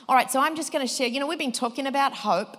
All right, so I'm just going to share, we've been talking about hope.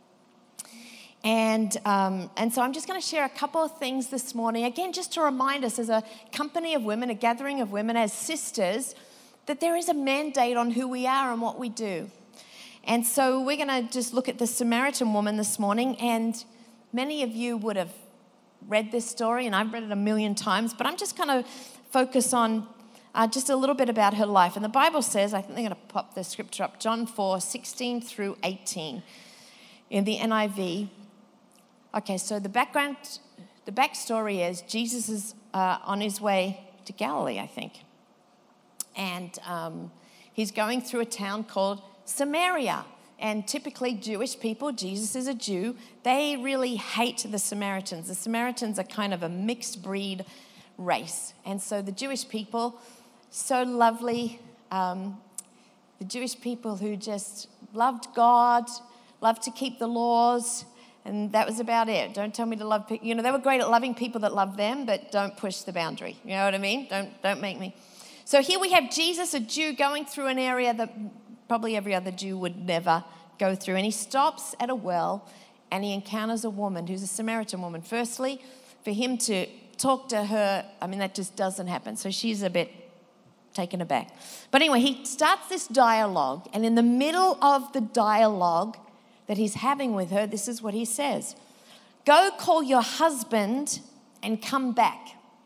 And so I'm just going to share a couple of things this morning. Again, just to remind us as a company of women, a gathering of women, as sisters, that there is a mandate on who we are and what we do. And so we're going to just look at the Samaritan woman this morning. And many of you would have read this story, and I've read it a million times. But I'm just going to focus on just a little bit about her life. And the Bible says, I think they're going to pop the scripture up, John 4:16 through 18 in the NIV. Okay, so the backstory is Jesus is on his way to Galilee, I think. And he's going through a town called Samaria. And typically Jewish people, Jesus is a Jew, they really hate the Samaritans. The Samaritans are kind of a mixed breed race. And so the Jewish people, so lovely, the Jewish people who just loved God, loved to keep the laws, and that was about it. Don't tell me to love people. They were great at loving people that love them, but don't push the boundary. You know what I mean? Don't make me. So here we have Jesus, a Jew, going through an area that probably every other Jew would never go through. And he stops at a well, and he encounters a woman who's a Samaritan woman. Firstly, for him to talk to her, that just doesn't happen. So she's a bit taken aback. But anyway, he starts this dialogue, and in the middle of the dialogue that he's having with her, this is what he says. Go call your husband and come back.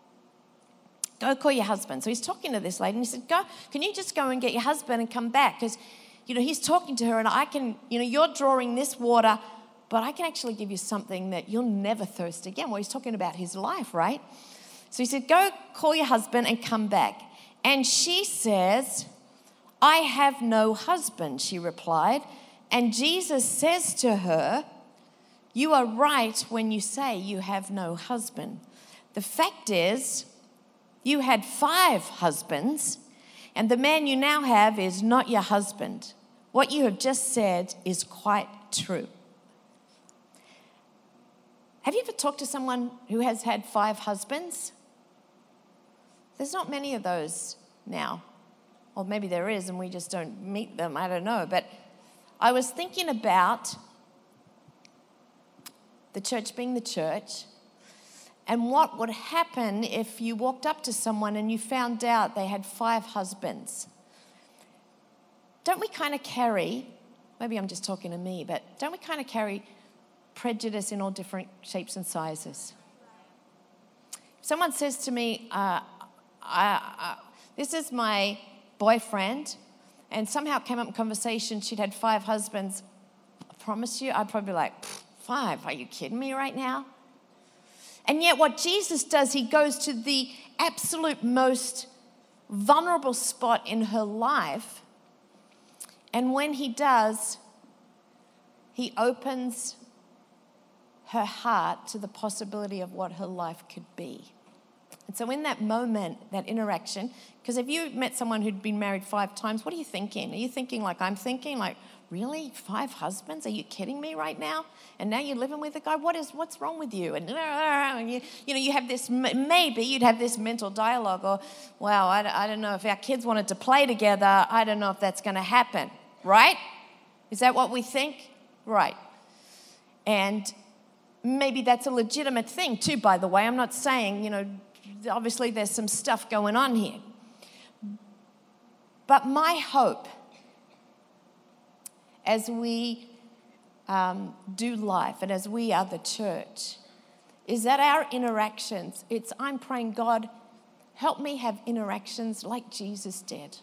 Go call your husband. So he's talking to this lady, and he said, can you just go and get your husband and come back? Because, he's talking to her, and I can, you're drawing this water, but I can actually give you something that you'll never thirst again. Well, he's talking about his life, right? So he said, go call your husband and come back. And she says, I have no husband, she replied. And Jesus says to her, you are right when you say you have no husband. The fact is, you had 5 husbands, and the man you now have is not your husband. What you have just said is quite true. Have you ever talked to someone who has had 5 husbands? There's not many of those now. Or maybe there is, and we just don't meet them. I don't know. But I was thinking about the church being the church, and what would happen if you walked up to someone and you found out they had 5 husbands. Don't we kind of carry, maybe I'm just talking to me, but don't we kind of carry prejudice in all different shapes and sizes? If someone says to me, this is my boyfriend, and somehow it came up in conversation, she'd had 5 husbands, I promise you, I'd probably be like, 5, are you kidding me right now? And yet what Jesus does, he goes to the absolute most vulnerable spot in her life. And when he does, he opens her heart to the possibility of what her life could be. And so in that moment, that interaction, because if you met someone who'd been married 5 times, what are you thinking? Are you thinking like I'm thinking? Like, really? 5 husbands? Are you kidding me right now? And now you're living with a guy? What's wrong with you? And you have this, maybe you'd have this mental dialogue, or, wow, I don't know, if our kids wanted to play together, I don't know if that's going to happen, right? Is that what we think? Right. And maybe that's a legitimate thing too, by the way. I'm not saying, obviously there's some stuff going on here. But my hope as we do life and as we are the church is that our interactions, I'm praying, God, help me have interactions like Jesus did.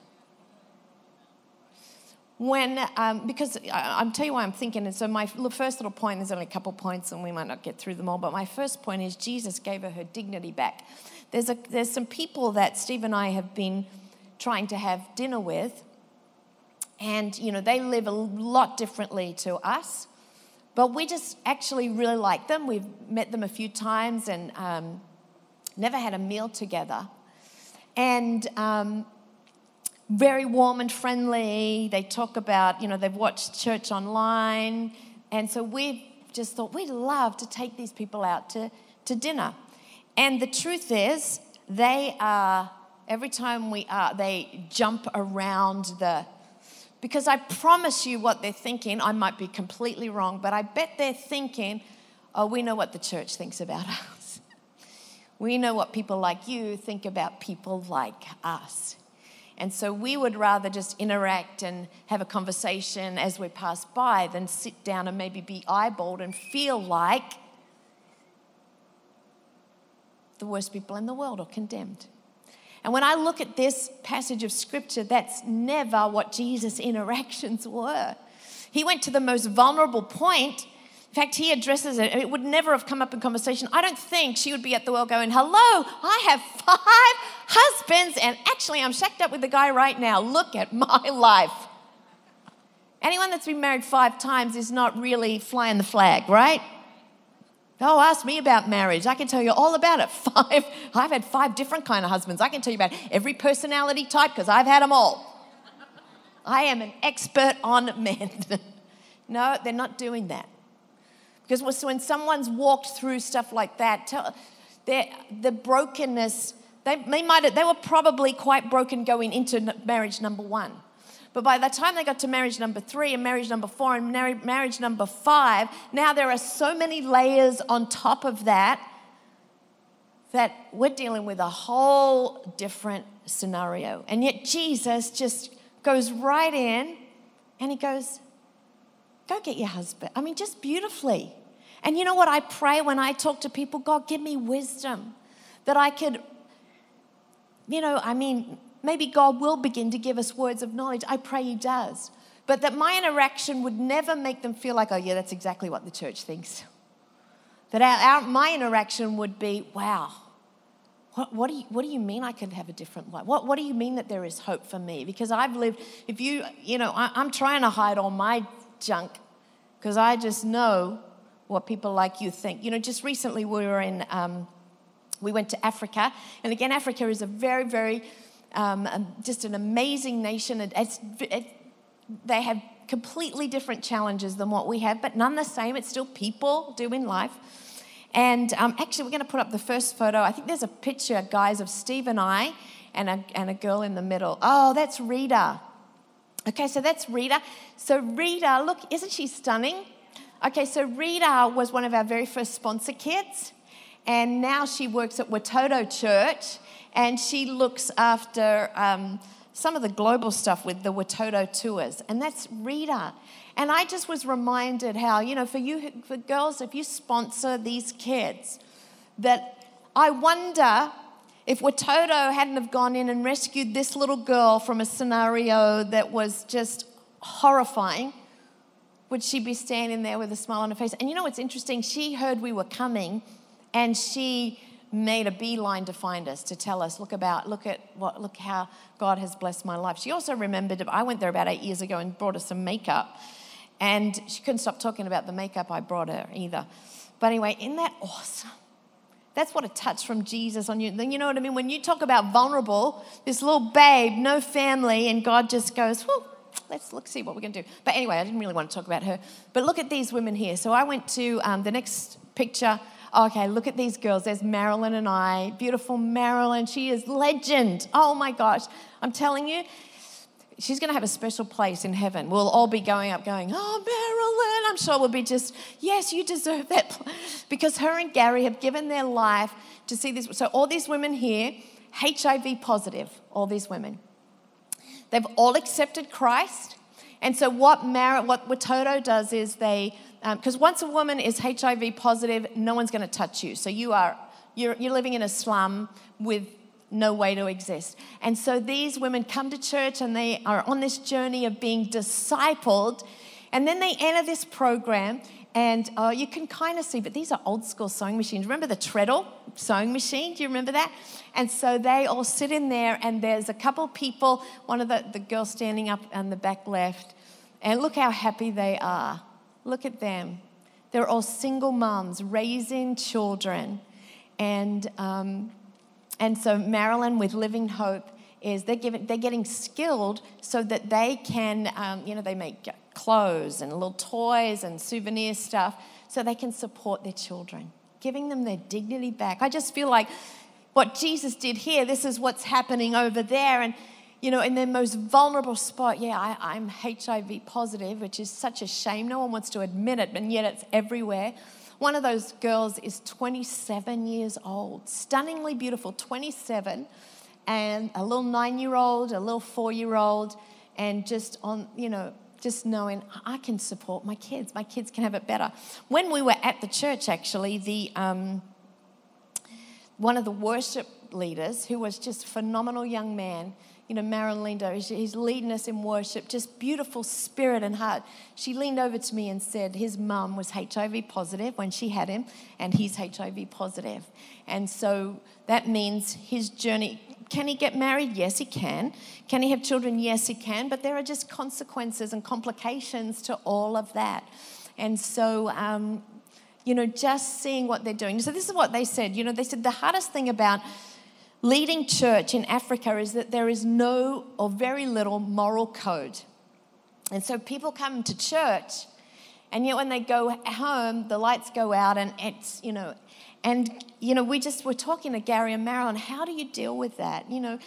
Because I'll tell you why I'm thinking, and so my first little point, there's only a couple points and we might not get through them all, but my first point is Jesus gave her dignity back. There's some people that Steve and I have been trying to have dinner with, and they live a lot differently to us, but we just actually really like them. We've met them a few times and never had a meal together, and very warm and friendly. They talk about, they've watched church online. And so we've just thought we'd love to take these people out to dinner. And the truth is, every time they jump around the Because I promise you what they're thinking, I might be completely wrong, but I bet they're thinking, oh, we know what the church thinks about us. We know what people like you think about people like us. And so we would rather just interact and have a conversation as we pass by than sit down and maybe be eyeballed and feel like the worst people in the world or condemned. And when I look at this passage of scripture, that's never what Jesus' interactions were. He went to the most vulnerable point. In fact, he addresses it. It would never have come up in conversation. I don't think she would be at the well going, hello, I have 5 husbands, and actually I'm shacked up with the guy right now. Look at my life. Anyone that's been married 5 times is not really flying the flag, right? Oh, ask me about marriage. I can tell you all about it. I've had 5 different kind of husbands. I can tell you about every personality type because I've had them all. I am an expert on men. No, they're not doing that. Because when someone's walked through stuff like that, the brokenness, they were probably quite broken going into marriage number 1. But by the time they got to marriage number 3 and marriage number 4 and marriage number 5, now there are so many layers on top of that we're dealing with a whole different scenario. And yet Jesus just goes right in and he goes, go get your husband. I mean, just beautifully. And you know what I pray when I talk to people? God, give me wisdom that I could, maybe God will begin to give us words of knowledge. I pray he does. But that my interaction would never make them feel like, oh yeah, that's exactly what the church thinks. That my interaction would be, wow, what do you mean I could have a different life? What do you mean that there is hope for me? Because I've lived, I'm trying to hide all my junk because I just know what people like you think. Just recently we went to Africa. And again, Africa is a very, very, just an amazing nation. They have completely different challenges than what we have, but none the same. It's still people doing life. And actually, we're going to put up the first photo. I think there's a picture, guys, of Steve and I and a girl in the middle. Oh, that's Rita. Okay, so that's Rita. So Rita, look, isn't she stunning? Okay, so Rita was one of our very first sponsor kids. And now she works at Watoto Church. And she looks after some of the global stuff with the Watoto tours. And that's Rita. And I just was reminded how, for girls, if you sponsor these kids, that I wonder if Watoto hadn't have gone in and rescued this little girl from a scenario that was just horrifying, would she be standing there with a smile on her face? And what's interesting? She heard we were coming and she made a beeline to find us, to tell us, look how God has blessed my life. She also remembered, I went there about 8 years ago and brought her some makeup. And she couldn't stop talking about the makeup I brought her either. But anyway, isn't that awesome? That's what a touch from Jesus on you. Then you know what I mean? When you talk about vulnerable, this little babe, no family, and God just goes, whew, let's see what we're going to do. But anyway, I didn't really want to talk about her. But look at these women here. So I went to the next picture. Okay, look at these girls. There's Marilyn and I. Beautiful Marilyn. She is legend. Oh my gosh. I'm telling you, she's going to have a special place in heaven. We'll all be going up going, oh, Marilyn. I'm sure we'll be just, yes, you deserve that. Because her and Gary have given their life to see this. So all these women here, HIV positive, all these women. They've all accepted Christ. And so what Watoto does is because once a woman is HIV positive, no one's going to touch you. So you're living in a slum with no way to exist. And so these women come to church and they are on this journey of being discipled. And then they enter this program and you can kind of see, but these are old school sewing machines. Remember the treadle sewing machine? Do you remember that? And so they all sit in there and there's a couple people, one of the girls standing up on the back left. And look how happy they are. Look at them. They're all single moms raising children. And so Marilyn with Living Hope is they're getting skilled so that they can, they make clothes and little toys and souvenir stuff so they can support their children, giving them their dignity back. I just feel like what Jesus did here, this is what's happening over there. And, in their most vulnerable spot. Yeah, I'm HIV positive, which is such a shame. No one wants to admit it, and yet it's everywhere. One of those girls is 27 years old, stunningly beautiful, 27, and a little 9-year-old, a little 4-year-old, and just knowing I can support my kids. My kids can have it better. When we were at the church, actually, one of the worship leaders, who was just a phenomenal young man, Marilyn Lindo, he's leading us in worship, just beautiful spirit and heart. She leaned over to me and said his mum was HIV positive when she had him, and he's HIV positive. And so that means his journey. Can he get married? Yes, he can. Can he have children? Yes, he can. But there are just consequences and complications to all of that. And so, just seeing what they're doing. So this is what they said. They said the hardest thing about leading church in Africa is that there is no or very little moral code. And so people come to church, and yet when they go home, the lights go out, and it's, we're talking to Gary and Marilyn, how do you deal with that?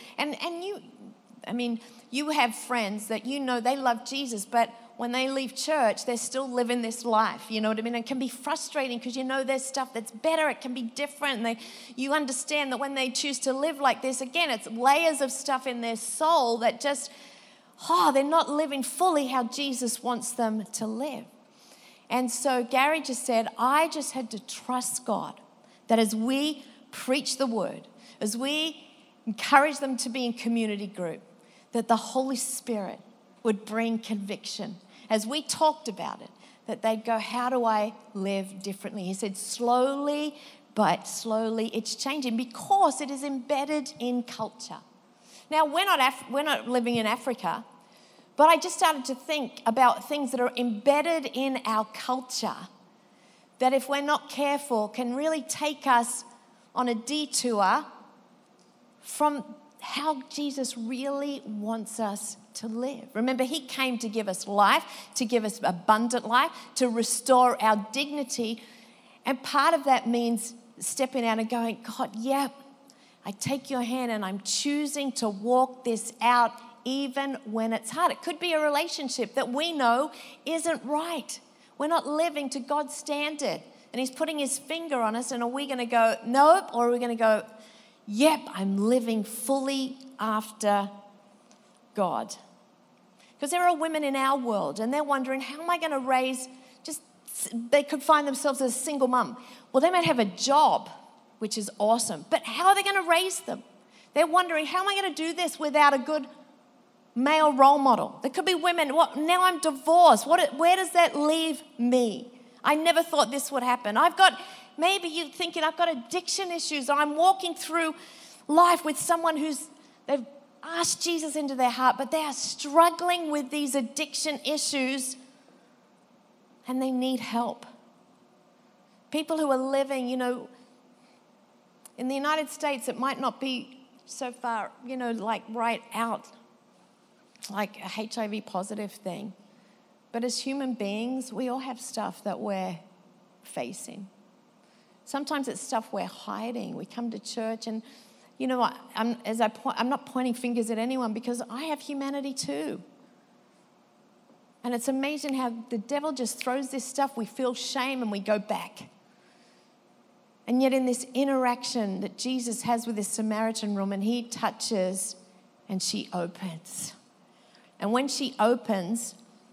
You have friends that they love Jesus, but when they leave church, they're still living this life, you know what I mean? It can be frustrating because there's stuff that's better, it can be different, and you understand that when they choose to live like this, again, it's layers of stuff in their soul that just, they're not living fully how Jesus wants them to live. And so Gary just said, I just had to trust God that as we preach the word, as we encourage them to be in community group, that the Holy Spirit would bring conviction. As we talked about it, that they'd go, how do I live differently? He said, slowly but slowly it's changing because it is embedded in culture. Now, we're not living in Africa, but I just started to think about things that are embedded in our culture that if we're not careful can really take us on a detour from how Jesus really wants us to live. Remember, he came to give us life, to give us abundant life, to restore our dignity. And part of that means stepping out and going, God, yeah, I take your hand and I'm choosing to walk this out even when it's hard. It could be a relationship that we know isn't right. We're not living to God's standard. And he's putting his finger on us, and are we going to go, nope, or are we going to go, yep, I'm living fully after God? Because there are women in our world, and they're wondering, how am I going to raise, they could find themselves as a single mum. Well, they might have a job, which is awesome, but how are they going to raise them? They're wondering, how am I going to do this without a good male role model? There could be women, now I'm divorced. Where does that leave me? I never thought this would happen. Maybe you're thinking, I've got addiction issues. I'm walking through life with someone they've asked Jesus into their heart, but they are struggling with these addiction issues and they need help. People who are living, in the United States, it might not be so far, like right out, like a HIV positive thing. But as human beings, we all have stuff that we're facing. Sometimes it's stuff we're hiding. We come to church and, I'm not pointing fingers at anyone because I have humanity too. And it's amazing how the devil just throws this stuff. We feel shame and we go back. And yet in this interaction that Jesus has with this Samaritan woman, he touches and she opens. And when she opens,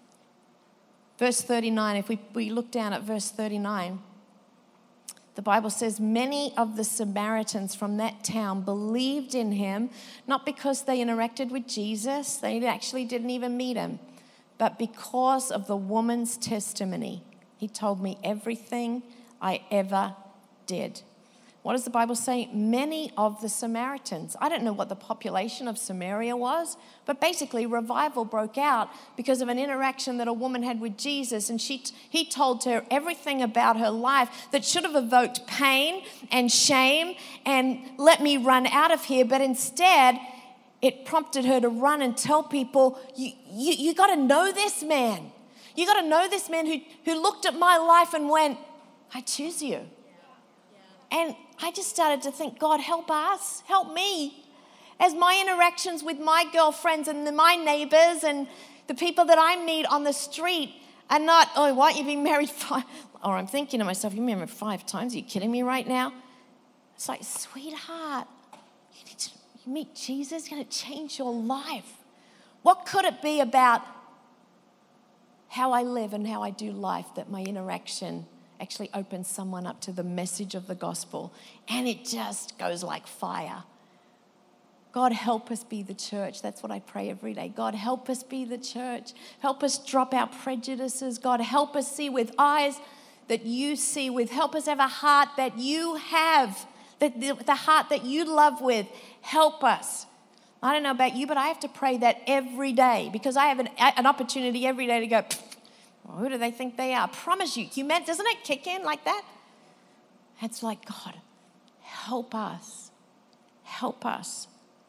verse 39, if we look down at verse 39, the Bible says many of the Samaritans from that town believed in him, not because they interacted with Jesus, they actually didn't even meet him, but because of the woman's testimony. He told me everything I ever did. What does the Bible say? Many of the Samaritans. I don't know what the population of Samaria was, but basically revival broke out because of an interaction that a woman had with Jesus, and he told her everything about her life that should have evoked pain and shame and let me run out of here, but instead it prompted her to run and tell people, you got to know this man. You got to know this man who looked at my life and went, I choose you. And I just started to think, God, help us, help me as my interactions with my girlfriends and my neighbors and the people that I meet on the street are not, oh, what, you've been married 5, or I'm thinking to myself, you've been married 5 times, are you kidding me right now? It's like, sweetheart, you meet Jesus, it's going to change your life. What could it be about how I live and how I do life that my interaction actually opens someone up to the message of the gospel, and it just goes like fire? God, help us be the church. That's what I pray every day. God, help us be the church. Help us drop our prejudices. God, help us see with eyes that you see with. Help us have a heart that you have, the heart that you love with. Help us. I don't know about you, but I have to pray that every day because I have an opportunity every day to go, well, who do they think they are? I promise you, doesn't it kick in like that? It's like, God, help us. Help us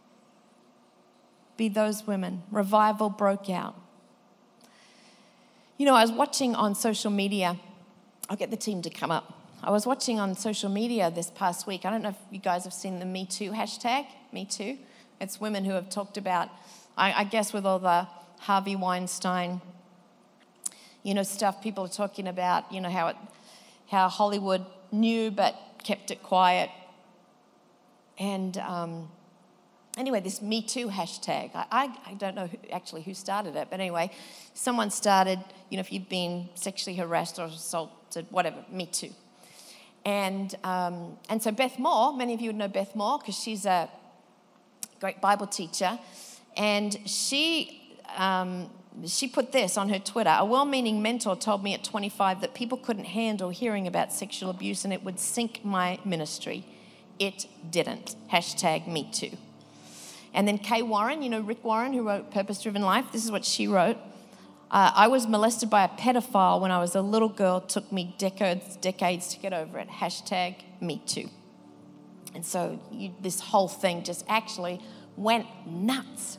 be those women. Revival broke out. You know, I was watching on social media. I'll get the team to come up. I was watching on social media this past week. I don't know if you guys have seen the Me Too hashtag, Me Too. It's women who have talked about, I guess with all the Harvey Weinstein, stuff, people are talking about, how Hollywood knew but kept it quiet. And anyway, this Me Too hashtag, I don't know who started it, but anyway, someone started, if you've been sexually harassed or assaulted, whatever, Me Too. And so Beth Moore, many of you would know Beth Moore because she's a great Bible teacher, and she put this on her Twitter. A well-meaning mentor told me at 25 that people couldn't handle hearing about sexual abuse and it would sink my ministry. It didn't. Hashtag Me Too. And then Kay Warren, Rick Warren, who wrote Purpose Driven Life, this is what she wrote. I was molested by a pedophile when I was a little girl. It took me decades to get over it. Hashtag Me Too. And so this whole thing just actually went nuts,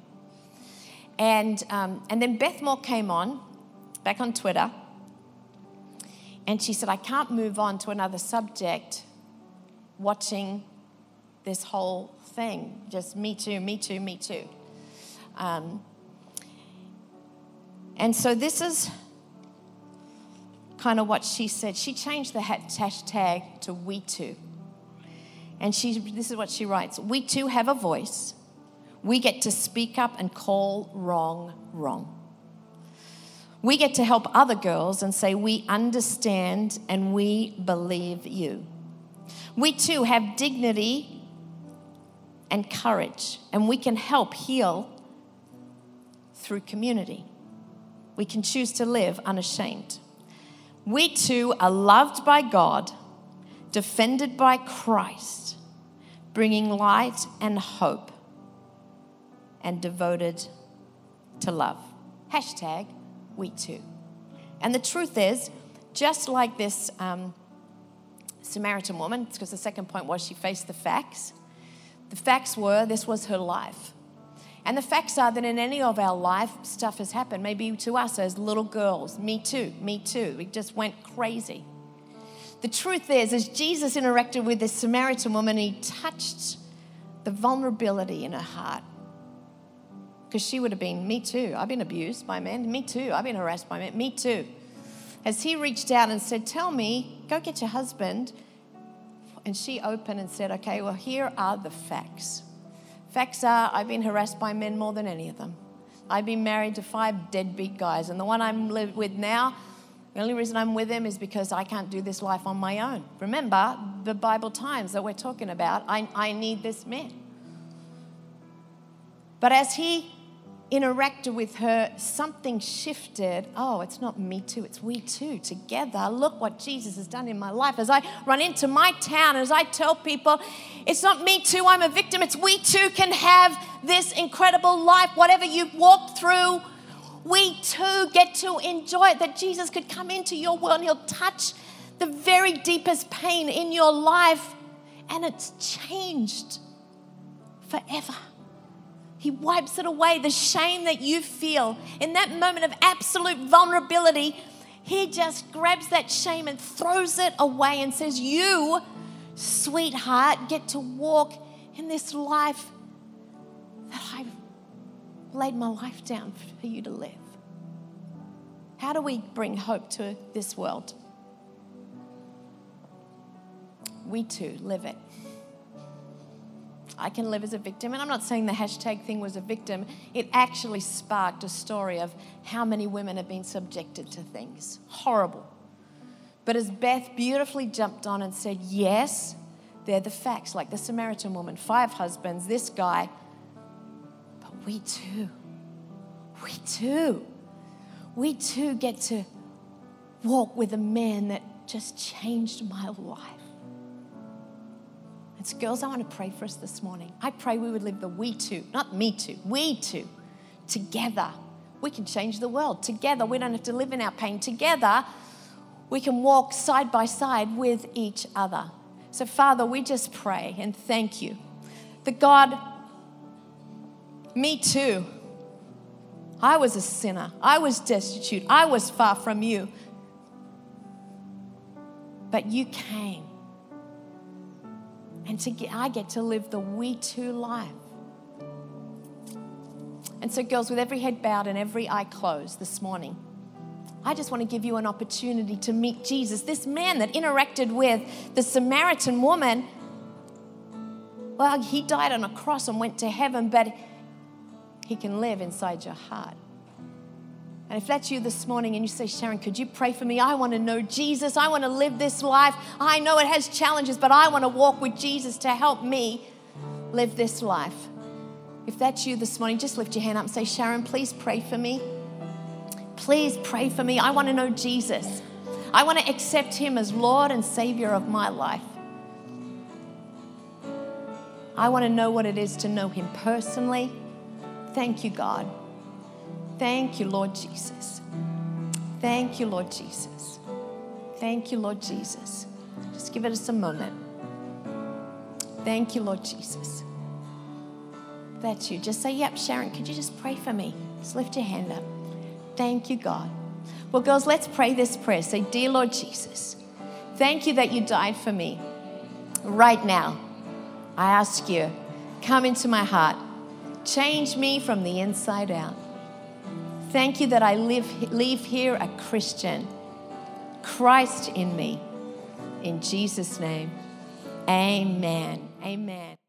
And then Beth Moore came on, back on Twitter, and she said, I can't move on to another subject watching this whole thing, just Me Too, Me Too, Me Too. And so this is kind of what she said. She changed the hashtag to We Too. And this is what she writes. We too have a voice. We get to speak up and call wrong, wrong. We get to help other girls and say, we understand and we believe you. We too have dignity and courage, and we can help heal through community. We can choose to live unashamed. We too are loved by God, defended by Christ, bringing light and hope, and devoted to love. Hashtag We Too. And the truth is, just like this Samaritan woman, because the second point was she faced the facts. The facts were this was her life. And the facts are that in any of our life, stuff has happened. Maybe to us as little girls. Me too, me too. We just went crazy. The truth is, as Jesus interacted with this Samaritan woman, he touched the vulnerability in her heart. Because she would have been, me too. I've been abused by men. Me too. I've been harassed by men. Me too. As he reached out and said, tell me, go get your husband. And she opened and said, okay, well, here are the facts. Facts are, I've been harassed by men more than any of them. I've been married to 5 deadbeat guys. And the one I'm with now, the only reason I'm with him is because I can't do this life on my own. Remember the Bible times that we're talking about. I need this man. But as he interacted with her, something shifted. Oh, it's not me too, it's we too, together. Look what Jesus has done in my life. As I run into my town, as I tell people, it's not me too, I'm a victim, it's we too can have this incredible life. Whatever you've walked through, we too get to enjoy it. That Jesus could come into your world and he'll touch the very deepest pain in your life, and it's changed forever. He wipes it away, the shame that you feel. In that moment of absolute vulnerability, he just grabs that shame and throws it away and says, you, sweetheart, get to walk in this life that I've laid my life down for you to live? How do we bring hope to this world? We too live it. I can live as a victim, and I'm not saying the hashtag thing was a victim. It actually sparked a story of how many women have been subjected to things. Horrible. But as Beth beautifully jumped on and said, yes, they're the facts, like the Samaritan woman, 5 husbands, this guy. But we too get to walk with a man that just changed my life. And so girls, I want to pray for us this morning. I pray we would live the we too, not me too, we too, together. We can change the world together. We don't have to live in our pain together. We can walk side by side with each other. So Father, we just pray and thank you. That God, me too. I was a sinner. I was destitute. I was far from you. But you came. And I get to live the we too life. And so girls, with every head bowed and every eye closed this morning, I just want to give you an opportunity to meet Jesus, this man that interacted with the Samaritan woman. Well, he died on a cross and went to heaven, but he can live inside your heart. And if that's you this morning and you say, Sharon, could you pray for me? I want to know Jesus. I want to live this life. I know it has challenges, but I want to walk with Jesus to help me live this life. If that's you this morning, just lift your hand up and say, Sharon, please pray for me. Please pray for me. I want to know Jesus. I want to accept him as Lord and Savior of my life. I want to know what it is to know him personally. Thank you, God. Thank you, Lord Jesus. Thank you, Lord Jesus. Thank you, Lord Jesus. Just give us a moment. Thank you, Lord Jesus. That's you. Just say, yep, Sharon, could you just pray for me? Just lift your hand up. Thank you, God. Well, girls, let's pray this prayer. Say, dear Lord Jesus, thank you that you died for me. Right now, I ask you, come into my heart. Change me from the inside out. Thank you that I leave here a Christian. Christ in me. In Jesus' name, amen. Amen.